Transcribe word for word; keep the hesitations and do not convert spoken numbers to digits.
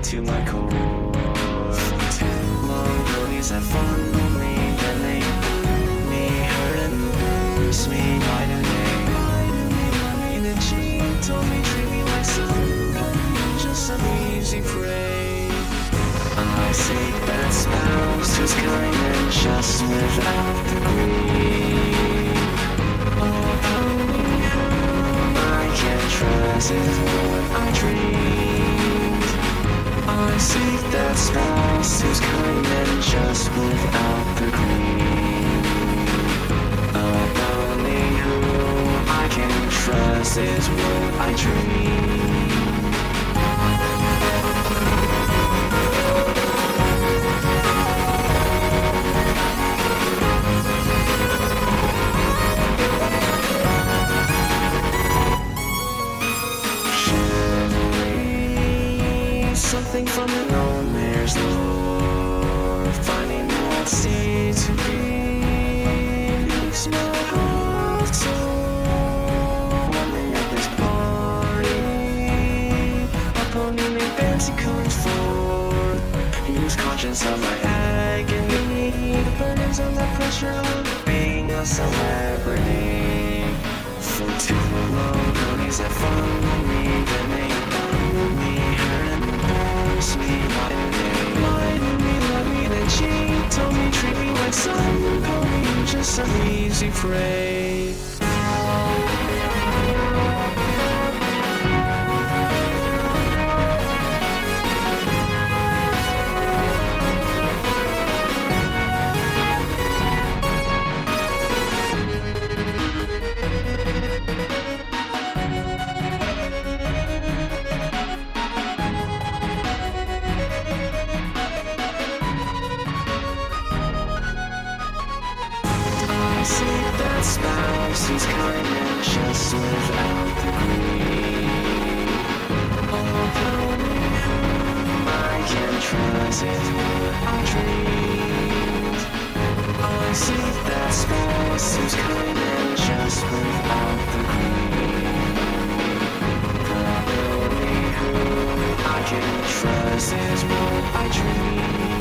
to my core. Too long days have fun with me, then they hurt me, hurt and bruise me. Why do they lie to me, love me, then cheat, told me, treat me like somebody, just some easy prey. I seek that spouse who's kind and just without the greed. Oh, only whom I can trust is what I dreamed. I seek that spouse who's kind and just without the greed. Oh, only whom I can trust is what I dreamed. Something from the nightmare's lore, finding what seems to be makes my heart sore. Wondering at this party, a pony named Fancy comes forth. He was conscious of my agony, the burdens and the pressure of being a celebrity. For too long, ponies have fun with me, then they hurt me, hurt and bruise me. Why do they lie to me, love me, then cheat, told me, treat me like somebody, just some easy prey. I seek that spouse who's kind and just without the greed. Oh, only whom I can trust is what I dreamed. I seek that spouse who's kind and just without the greed. The only whom I can trust is what I dream.